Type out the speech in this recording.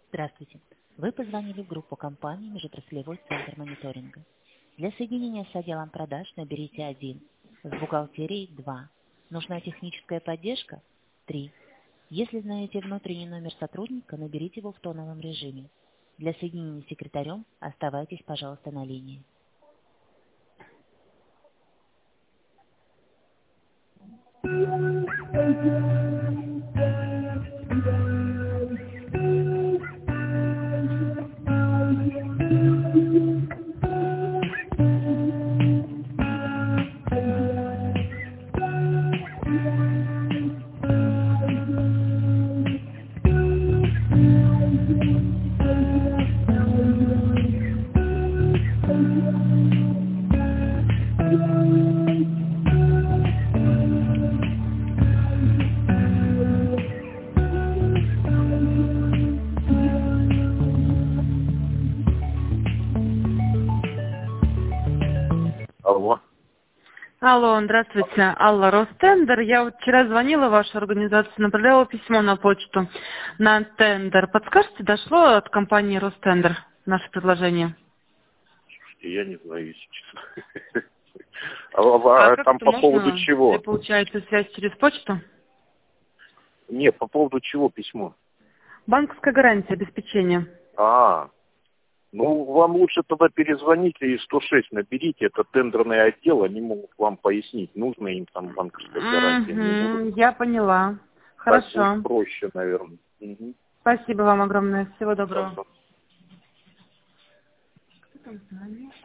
Здравствуйте. Вы позвонили в группу компании «Межотраслевой центр мониторинга». Для соединения с отделом продаж наберите 1, с бухгалтерией 2. Нужна техническая поддержка? 3. Если знаете внутренний номер сотрудника, наберите его в тоновом режиме. Для соединения с секретарем оставайтесь, пожалуйста, на линии. Алло. Алло, здравствуйте. Алла, Ростендер. Я вот вчера звонила в вашу организацию, направляла письмо на почту на тендер. Подскажете, дошло от компании Ростендер наше предложение? Я не знаю, если честно. А как Там это по можно? поводу чего? Или получается связь через почту? Не, по поводу чего письмо? Банковская гарантия обеспечения. Ну, вам лучше тогда перезвоните и 106 наберите, это тендерный отдел, они могут вам пояснить, нужна им там банковская гарантия. Не будут. Я поняла. Так будет Хорошо. проще, наверное. Угу. Спасибо вам огромное. Всего доброго.